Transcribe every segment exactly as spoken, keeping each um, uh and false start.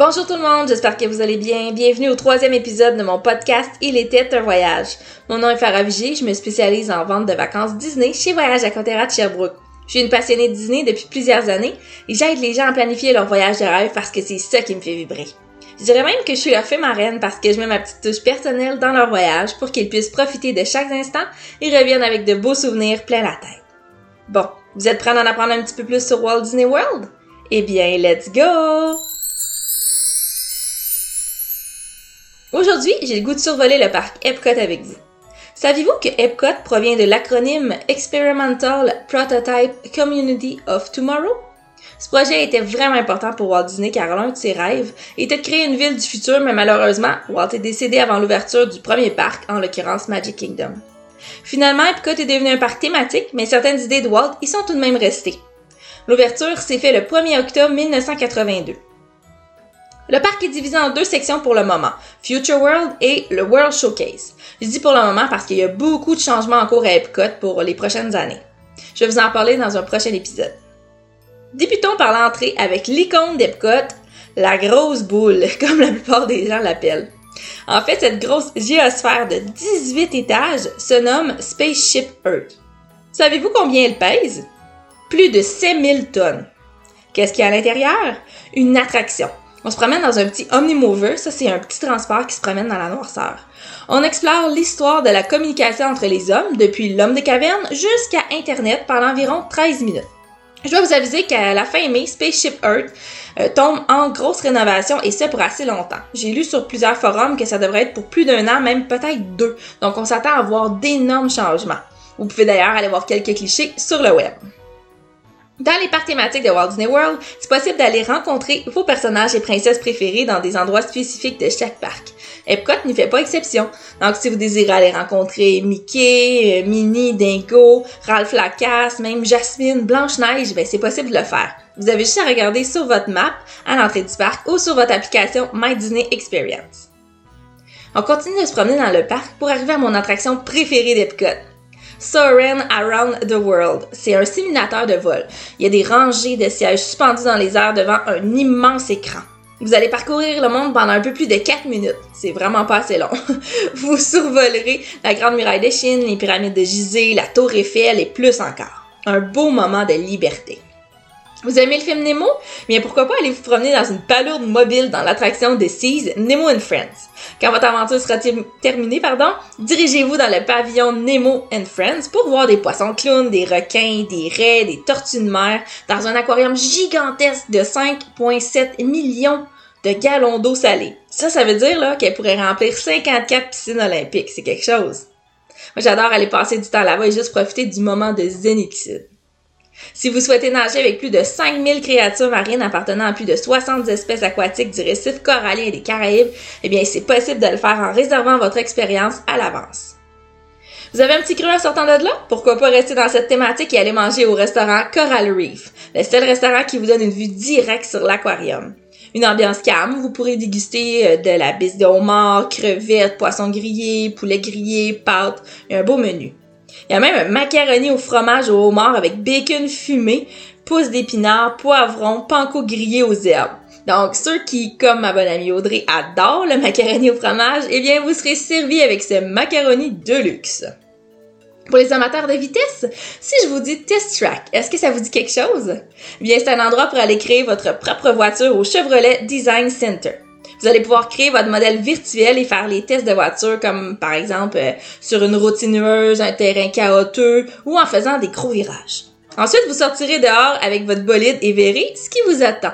Bonjour tout le monde, j'espère que vous allez bien. Bienvenue au troisième épisode de mon podcast Il était un voyage. Mon nom est Farah Vigé, je me spécialise en vente de vacances Disney chez Voyage à Contera de Sherbrooke. Je suis une passionnée de Disney depuis plusieurs années et j'aide les gens à planifier leur voyage de rêve parce que c'est ça qui me fait vibrer. Je dirais même que je suis leur fée marraine parce que je mets ma petite touche personnelle dans leur voyage pour qu'ils puissent profiter de chaque instant et reviennent avec de beaux souvenirs plein la tête. Bon, vous êtes prêts à en apprendre un petit peu plus sur Walt Disney World? Eh bien, let's go! Aujourd'hui, j'ai le goût de survoler le parc Epcot avec vous. Saviez-vous que Epcot provient de l'acronyme Experimental Prototype Community of Tomorrow? Ce projet était vraiment important pour Walt Disney car l'un de ses rêves était de créer une ville du futur, mais malheureusement, Walt est décédé avant l'ouverture du premier parc, en l'occurrence Magic Kingdom. Finalement, Epcot est devenu un parc thématique, mais certaines idées de Walt y sont tout de même restées. L'ouverture s'est faite le premier octobre mille neuf cent quatre-vingt-deux. Le parc est divisé en deux sections pour le moment, Future World et le World Showcase. Je dis pour le moment parce qu'il y a beaucoup de changements en cours à Epcot pour les prochaines années. Je vais vous en parler dans un prochain épisode. Débutons par l'entrée avec l'icône d'Epcot, la grosse boule, comme la plupart des gens l'appellent. En fait, cette grosse géosphère de dix-huit étages se nomme Spaceship Earth. Savez-vous combien elle pèse? Plus de sept mille tonnes. Qu'est-ce qu'il y a à l'intérieur? Une attraction. On se promène dans un petit Omnimover, ça c'est un petit transport qui se promène dans la noirceur. On explore l'histoire de la communication entre les hommes, depuis l'homme des cavernes jusqu'à Internet pendant environ treize minutes. Je dois vous aviser qu'à la fin mai, Spaceship Earth euh, tombe en grosse rénovation et ce pour assez longtemps. J'ai lu sur plusieurs forums que ça devrait être pour plus d'un an, même peut-être deux. Donc on s'attend à voir d'énormes changements. Vous pouvez d'ailleurs aller voir quelques clichés sur le web. Dans les parcs thématiques de Walt Disney World, c'est possible d'aller rencontrer vos personnages et princesses préférés dans des endroits spécifiques de chaque parc. Epcot n'y fait pas exception. Donc, si vous désirez aller rencontrer Mickey, Minnie, Dingo, Ralph Lacasse, même Jasmine, Blanche-Neige, ben c'est possible de le faire. Vous avez juste à regarder sur votre map à l'entrée du parc ou sur votre application My Disney Experience. On continue de se promener dans le parc pour arriver à mon attraction préférée d'Epcot. Soarin' Around the World. C'est un simulateur de vol. Il y a des rangées de sièges suspendus dans les airs devant un immense écran. Vous allez parcourir le monde pendant un peu plus de quatre minutes. C'est vraiment pas assez long. Vous survolerez la Grande Muraille de Chine, les pyramides de Gizeh, la Tour Eiffel et plus encore. Un beau moment de liberté. Vous aimez le film Nemo? Bien pourquoi pas aller vous promener dans une palourde mobile dans l'attraction de Seas Nemo and Friends. Quand votre aventure sera t- terminée, pardon, dirigez-vous dans le pavillon Nemo and Friends pour voir des poissons clowns, des requins, des raies, des tortues de mer dans un aquarium gigantesque de cinq virgule sept millions de gallons d'eau salée. Ça, ça veut dire là qu'elle pourrait remplir cinquante-quatre piscines olympiques. C'est quelque chose. Moi, j'adore aller passer du temps là-bas et juste profiter du moment de zénitude. Si vous souhaitez nager avec plus de cinq mille créatures marines appartenant à plus de soixante espèces aquatiques du récif corallien et des Caraïbes, eh bien, c'est possible de le faire en réservant votre expérience à l'avance. Vous avez un petit creux en sortant de là? Pourquoi pas rester dans cette thématique et aller manger au restaurant Coral Reef, le seul restaurant qui vous donne une vue directe sur l'aquarium. Une ambiance calme, vous pourrez déguster de la bise de homard, crevettes, poissons grillés, poulet grillé, pâtes et un beau menu. Il y a même un macaroni au fromage au homard avec bacon fumé, pousses d'épinards, poivrons, panko grillés aux herbes. Donc, ceux qui, comme ma bonne amie Audrey, adorent le macaroni au fromage, eh bien, vous serez servis avec ce macaroni de luxe. Pour les amateurs de vitesse, si je vous dis Test Track, est-ce que ça vous dit quelque chose? Eh bien, c'est un endroit pour aller créer votre propre voiture au Chevrolet Design Center. Vous allez pouvoir créer votre modèle virtuel et faire les tests de voiture comme par exemple euh, sur une route sinueuse, un terrain chaotique ou en faisant des gros virages. Ensuite, vous sortirez dehors avec votre bolide et verrez ce qui vous attend.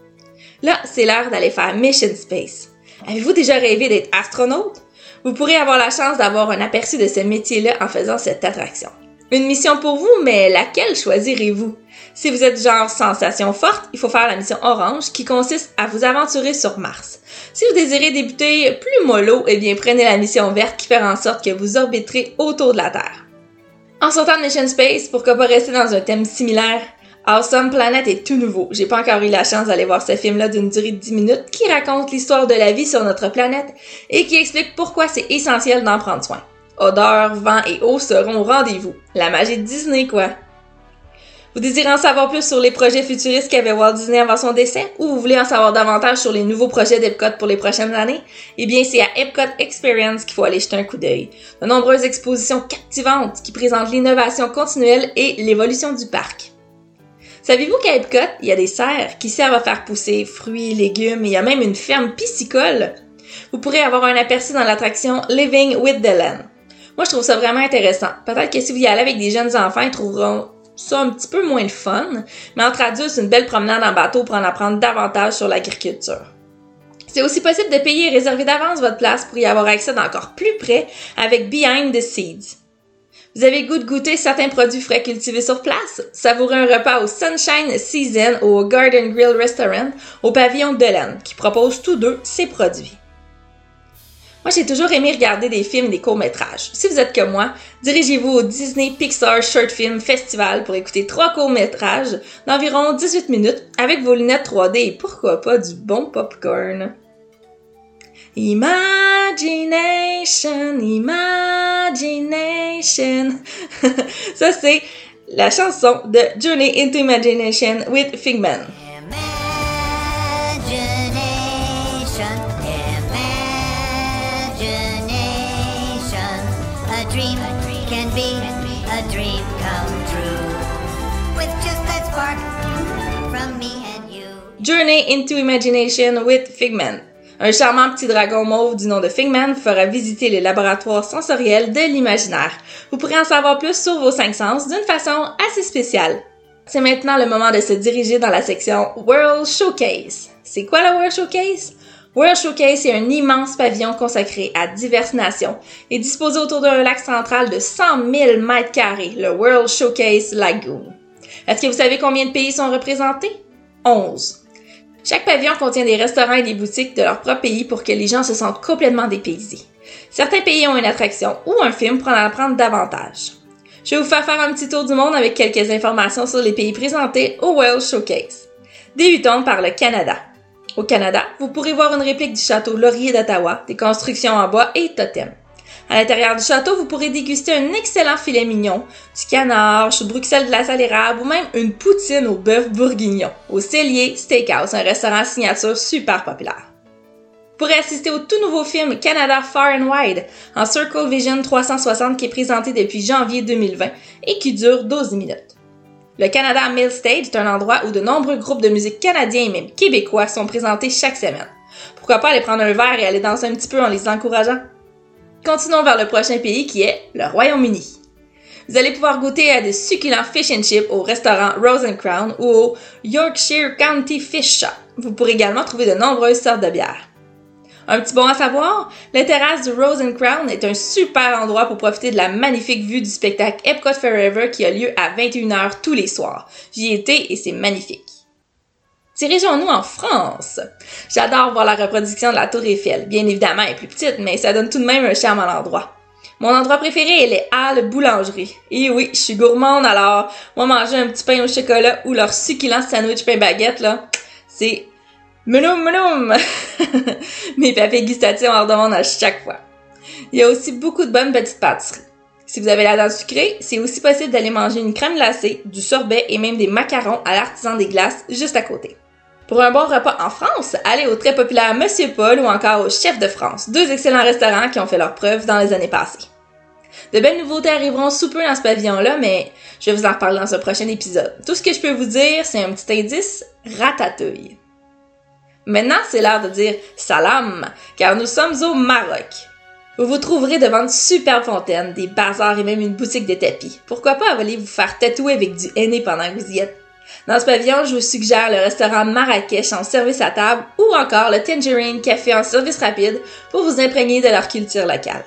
Là, c'est l'heure d'aller faire Mission Space. Avez-vous déjà rêvé d'être astronaute? Vous pourrez avoir la chance d'avoir un aperçu de ce métier-là en faisant cette attraction. Une mission pour vous, mais laquelle choisirez-vous? Si vous êtes genre sensation forte, il faut faire la mission orange qui consiste à vous aventurer sur Mars. Si vous désirez débuter plus mollo, eh bien prenez la mission verte qui fera en sorte que vous orbiterez autour de la Terre. En sortant de Mission Space, pourquoi pas rester dans un thème similaire? Awesome Planet est tout nouveau. J'ai pas encore eu la chance d'aller voir ce film-là d'une durée de dix minutes qui raconte l'histoire de la vie sur notre planète et qui explique pourquoi c'est essentiel d'en prendre soin. Odeur, vent et eau seront au rendez-vous. La magie de Disney, quoi! Vous désirez en savoir plus sur les projets futuristes qu'avait Walt Disney avant son décès ou vous voulez en savoir davantage sur les nouveaux projets d'Epcot pour les prochaines années? Eh bien, c'est à Epcot Experience qu'il faut aller jeter un coup d'œil. De nombreuses expositions captivantes qui présentent l'innovation continuelle et l'évolution du parc. Savez-vous qu'à Epcot, il y a des serres qui servent à faire pousser fruits, légumes et il y a même une ferme piscicole? Vous pourrez avoir un aperçu dans l'attraction Living with the Land. Moi, je trouve ça vraiment intéressant. Peut-être que si vous y allez avec des jeunes enfants, ils trouveront ça un petit peu moins le fun, mais entre adultes, c'est une belle promenade en bateau pour en apprendre davantage sur l'agriculture. C'est aussi possible de payer et réserver d'avance votre place pour y avoir accès d'encore plus près avec Behind the Seeds. Vous avez le goût de goûter certains produits frais cultivés sur place? Savourez un repas au Sunshine Season ou au Garden Grill Restaurant au pavillon de Land, qui propose tous deux ces produits. Moi, j'ai toujours aimé regarder des films et des courts-métrages. Si vous êtes comme moi, dirigez-vous au Disney Pixar Short Film Festival pour écouter trois courts-métrages d'environ dix-huit minutes avec vos lunettes trois D et pourquoi pas du bon popcorn. Imagination, imagination. Ça, c'est la chanson de Journey into Imagination with Figment. Dream can be a dream come true with just that spark from me and you. Journey into Imagination with Figment. Un charmant petit dragon mauve du nom de Figment vous fera visiter les laboratoires sensoriels de l'imaginaire. Vous pourrez en savoir plus sur vos cinq sens d'une façon assez spéciale. C'est maintenant le moment de se diriger dans la section World Showcase. C'est quoi la World Showcase? World Showcase est un immense pavillon consacré à diverses nations et disposé autour d'un lac central de cent mille mètres carrés, le World Showcase Lagoon. Est-ce que vous savez combien de pays sont représentés? onze. Chaque pavillon contient des restaurants et des boutiques de leur propre pays pour que les gens se sentent complètement dépaysés. Certains pays ont une attraction ou un film pour en apprendre davantage. Je vais vous faire faire un petit tour du monde avec quelques informations sur les pays présentés au World Showcase. Débutons par le Canada. Au Canada, vous pourrez voir une réplique du château Laurier d'Ottawa, des constructions en bois et totems. À l'intérieur du château, vous pourrez déguster un excellent filet mignon, du canard, chou de Bruxelles glace à l'érable ou même une poutine au bœuf bourguignon, au Cellier Steakhouse, un restaurant signature super populaire. Vous pourrez assister au tout nouveau film Canada Far and Wide en Circle Vision trois cent soixante qui est présenté depuis janvier deux mille vingt et qui dure douze minutes. Le Canada Mill Stage est un endroit où de nombreux groupes de musique canadiens et même québécois sont présentés chaque semaine. Pourquoi pas aller prendre un verre et aller danser un petit peu en les encourageant? Continuons vers le prochain pays qui est le Royaume-Uni. Vous allez pouvoir goûter à des succulents fish and chips au restaurant Rose and Crown ou au Yorkshire County Fish Shop. Vous pourrez également trouver de nombreuses sortes de bières. Un petit bon à savoir, la terrasse du Rose and Crown est un super endroit pour profiter de la magnifique vue du spectacle Epcot Forever qui a lieu à vingt et une heures tous les soirs. J'y ai été et c'est magnifique. Dirigeons-nous en France. J'adore voir la reproduction de la Tour Eiffel. Bien évidemment, elle est plus petite, mais ça donne tout de même un charme à l'endroit. Mon endroit préféré est les Halles Boulangerie. Et oui, je suis gourmande alors, moi manger un petit pain au chocolat ou leur succulent sandwich pain baguette, là, c'est Menoum, menoum! Mes papilles gustatives en redemandent à chaque fois. Il y a aussi beaucoup de bonnes petites pâtisseries. Si vous avez la dent sucrée, c'est aussi possible d'aller manger une crème glacée, du sorbet et même des macarons à l'artisan des glaces juste à côté. Pour un bon repas en France, allez au très populaire Monsieur Paul ou encore au Chef de France, deux excellents restaurants qui ont fait leurs preuves dans les années passées. De belles nouveautés arriveront sous peu dans ce pavillon-là, mais je vais vous en reparler dans ce prochain épisode. Tout ce que je peux vous dire, c'est un petit indice, ratatouille. Maintenant, c'est l'heure de dire salam, car nous sommes au Maroc. Vous vous trouverez devant une superbe fontaine, des bazars et même une boutique de tapis. Pourquoi pas aller vous faire tatouer avec du henné pendant que vous y êtes? Dans ce pavillon, je vous suggère le restaurant Marrakech en service à table ou encore le Tangerine Café en service rapide pour vous imprégner de leur culture locale.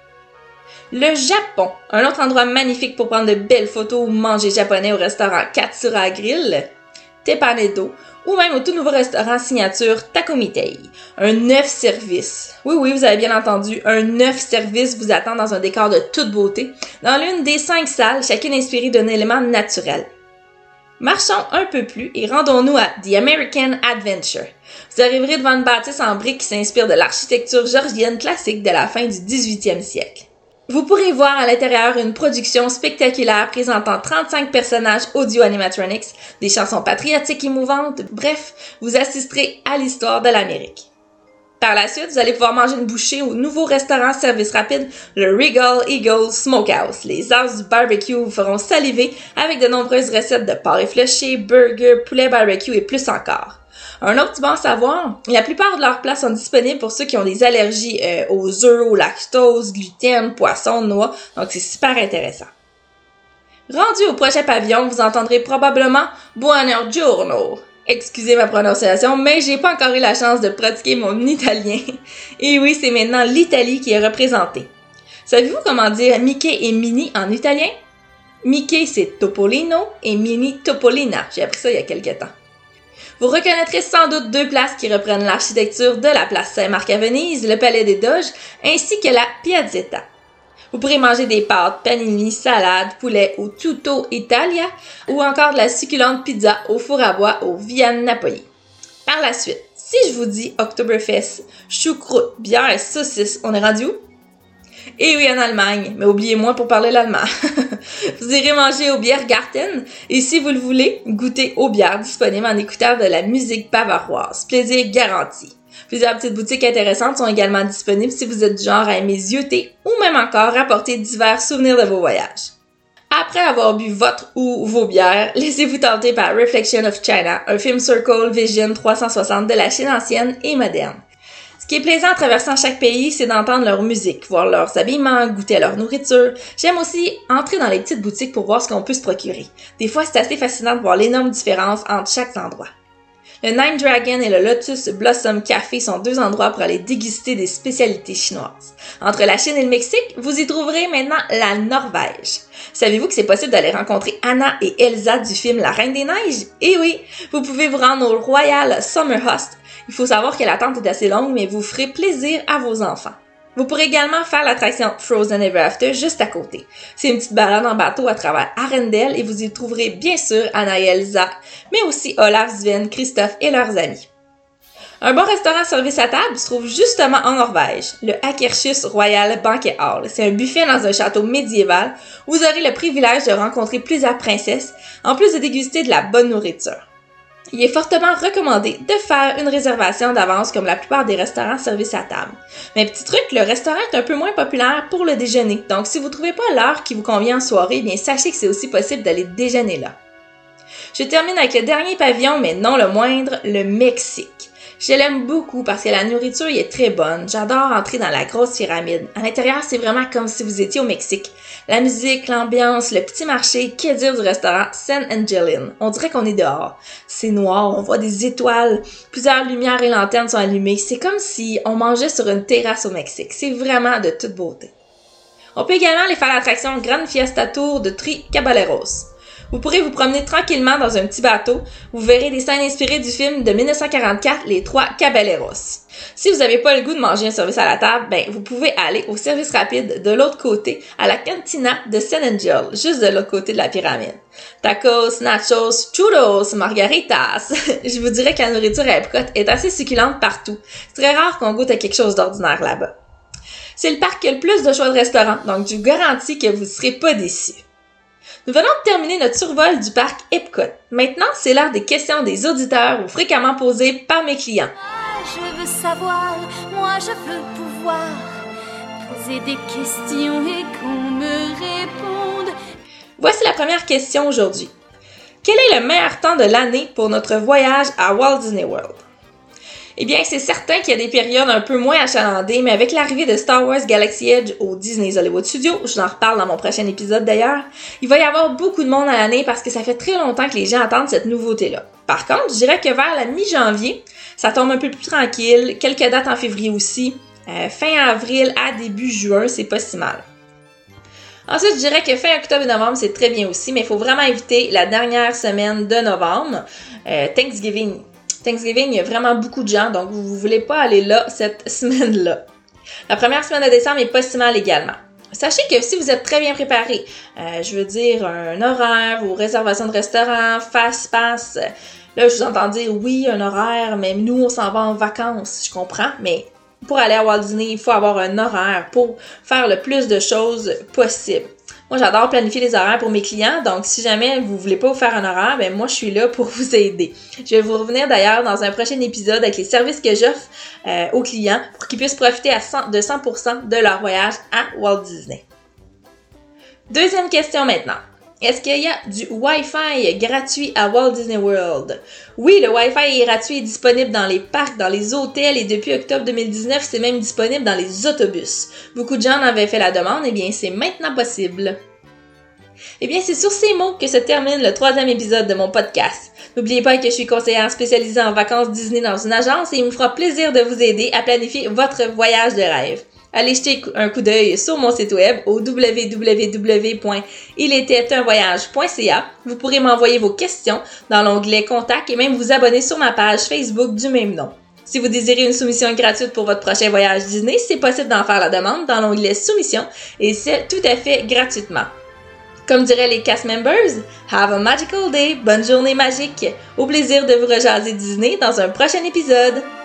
Le Japon, un autre endroit magnifique pour prendre de belles photos ou manger japonais au restaurant Katsura Grill, Tepanedo, ou même au tout nouveau restaurant signature Takomitei. Un neuf service. Oui, oui, vous avez bien entendu, un neuf service vous attend dans un décor de toute beauté, dans l'une des cinq salles, chacune inspirée d'un élément naturel. Marchons un peu plus et rendons-nous à The American Adventure. Vous arriverez devant une bâtisse en briques qui s'inspire de l'architecture georgienne classique de la fin du dix-huitième siècle. Vous pourrez voir à l'intérieur une production spectaculaire présentant trente-cinq personnages audio-animatronics, des chansons patriotiques émouvantes, bref, vous assisterez à l'histoire de l'Amérique. Par la suite, vous allez pouvoir manger une bouchée au nouveau restaurant service rapide, le Regal Eagle Smokehouse. Les as du barbecue vous feront saliver avec de nombreuses recettes de porc effiloché, burgers, poulet barbecue et plus encore. Un autre bon à savoir, la plupart de leurs plats sont disponibles pour ceux qui ont des allergies euh, aux œufs, au lactose, gluten, poisson, noix, donc c'est super intéressant. Rendu au prochain pavillon, vous entendrez probablement « Buongiorno ». Excusez ma prononciation, mais j'ai pas encore eu la chance de pratiquer mon italien. Et oui, c'est maintenant l'Italie qui est représentée. Savez-vous comment dire Mickey et Minnie en italien? Mickey, c'est Topolino et Minnie, Topolina. J'ai appris ça il y a quelques temps. Vous reconnaîtrez sans doute deux places qui reprennent l'architecture de la place Saint-Marc à Venise, le Palais des Doges, ainsi que la Piazzetta. Vous pourrez manger des pâtes, panini, salade, poulet au tutto Italia ou encore de la succulente pizza au four à bois au Via Napoli. Par la suite, si je vous dis Oktoberfest, choucroute, bière et saucisse, on est rendu où? Et oui, en Allemagne, mais oubliez-moi pour parler l'allemand. Vous irez manger au Biergarten et si vous le voulez, goûter aux bières disponibles en écoutant de la musique bavaroise. Plaisir garanti. Plusieurs petites boutiques intéressantes sont également disponibles si vous êtes du genre à aimer zioter ou même encore apporter divers souvenirs de vos voyages. Après avoir bu votre ou vos bières, laissez-vous tenter par Reflection of China, un film Circle Vision trois cent soixante de la Chine ancienne et moderne. Ce qui est plaisant en traversant chaque pays, c'est d'entendre leur musique, voir leurs habillements, goûter à leur nourriture. J'aime aussi entrer dans les petites boutiques pour voir ce qu'on peut se procurer. Des fois, c'est assez fascinant de voir l'énorme différence entre chaque endroit. Le Nine Dragon et le Lotus Blossom Café sont deux endroits pour aller déguster des spécialités chinoises. Entre la Chine et le Mexique, vous y trouverez maintenant la Norvège. Savez-vous que c'est possible d'aller rencontrer Anna et Elsa du film La Reine des Neiges? Eh oui, vous pouvez vous rendre au Royal Summerhost. Il faut savoir que l'attente est assez longue, mais vous ferez plaisir à vos enfants. Vous pourrez également faire l'attraction Frozen Ever After juste à côté. C'est une petite balade en bateau à travers Arendelle et vous y trouverez bien sûr Anna et Elsa, mais aussi Olaf, Sven, Christophe et leurs amis. Un bon restaurant service à table se trouve justement en Norvège, le Akershus Royal Banquet Hall. C'est un buffet dans un château médiéval où vous aurez le privilège de rencontrer plusieurs princesses, en plus de déguster de la bonne nourriture. Il est fortement recommandé de faire une réservation d'avance comme la plupart des restaurants service à table. Mais petit truc, le restaurant est un peu moins populaire pour le déjeuner. Donc si vous ne trouvez pas l'heure qui vous convient en soirée, bien sachez que c'est aussi possible d'aller déjeuner là. Je termine avec le dernier pavillon, mais non le moindre, le Mexique. Je l'aime beaucoup parce que la nourriture y est très bonne. J'adore entrer dans la grosse pyramide. À l'intérieur, c'est vraiment comme si vous étiez au Mexique. La musique, l'ambiance, le petit marché, que dire du restaurant San Angelin. On dirait qu'on est dehors. C'est noir, on voit des étoiles, plusieurs lumières et lanternes sont allumées. C'est comme si on mangeait sur une terrasse au Mexique. C'est vraiment de toute beauté. On peut également aller faire l'attraction Grande Fiesta Tour de Tri Caballeros. Vous pourrez vous promener tranquillement dans un petit bateau. Vous verrez des scènes inspirées du film de dix-neuf cent quarante-quatre, Les Trois Caballeros. Si vous n'avez pas le goût de manger un service à la table, ben vous pouvez aller au service rapide de l'autre côté, à la cantina de San Angel, juste de l'autre côté de la pyramide. Tacos, nachos, churros, margaritas. Je vous dirais que la nourriture à Epcot est assez succulente partout. C'est très rare qu'on goûte à quelque chose d'ordinaire là-bas. C'est le parc qui a le plus de choix de restaurants, donc je vous garantis que vous ne serez pas déçus. Nous venons de terminer notre survol du parc Epcot. Maintenant, c'est l'heure des questions des auditeurs ou fréquemment posées par mes clients. Moi, je veux savoir, moi, je veux pouvoir poser des questions et qu'on me réponde. Voici la première question aujourd'hui. Quel est le meilleur temps de l'année pour notre voyage à Walt Disney World? Eh bien, c'est certain qu'il y a des périodes un peu moins achalandées, mais avec l'arrivée de Star Wars Galaxy Edge au Disney's Hollywood Studios, je vous en reparle dans mon prochain épisode d'ailleurs, il va y avoir beaucoup de monde à l'année parce que ça fait très longtemps que les gens attendent cette nouveauté-là. Par contre, je dirais que vers la mi-janvier, ça tombe un peu plus tranquille, quelques dates en février aussi, euh, fin avril à début juin, c'est pas si mal. Ensuite, je dirais que fin octobre et novembre, c'est très bien aussi, mais il faut vraiment éviter la dernière semaine de novembre, euh, Thanksgiving. Thanksgiving, il y a vraiment beaucoup de gens, donc vous ne voulez pas aller là cette semaine-là. La première semaine de décembre est pas si mal également. Sachez que si vous êtes très bien préparé, euh, je veux dire un horaire, vos réservations de restaurant, fast-pass, là je vous entends dire oui, un horaire, mais nous on s'en va en vacances, je comprends, mais pour aller à Walt Disney, il faut avoir un horaire pour faire le plus de choses possible. Moi, j'adore planifier les horaires pour mes clients, donc si jamais vous voulez pas vous faire un horaire, ben moi, je suis là pour vous aider. Je vais vous revenir d'ailleurs dans un prochain épisode avec les services que j'offre euh, aux clients pour qu'ils puissent profiter à cent, de cent pour cent de leur voyage à Walt Disney. Deuxième question maintenant. Est-ce qu'il y a du Wi-Fi gratuit à Walt Disney World? Oui, le Wi-Fi est gratuit et disponible dans les parcs, dans les hôtels et depuis octobre deux mille dix-neuf, c'est même disponible dans les autobus. Beaucoup de gens en avaient fait la demande, et bien c'est maintenant possible. Eh bien, c'est sur ces mots que se termine le troisième épisode de mon podcast. N'oubliez pas que je suis conseillère spécialisée en vacances Disney dans une agence et il me fera plaisir de vous aider à planifier votre voyage de rêve. Allez jeter un coup d'œil sur mon site web au w w w point il était un voyage point c a. Vous pourrez m'envoyer vos questions dans l'onglet Contact et même vous abonner sur ma page Facebook du même nom. Si vous désirez une soumission gratuite pour votre prochain voyage Disney, c'est possible d'en faire la demande dans l'onglet Soumission et c'est tout à fait gratuitement. Comme diraient les cast members, have a magical day, bonne journée magique. Au plaisir de vous rejaser Disney dans un prochain épisode.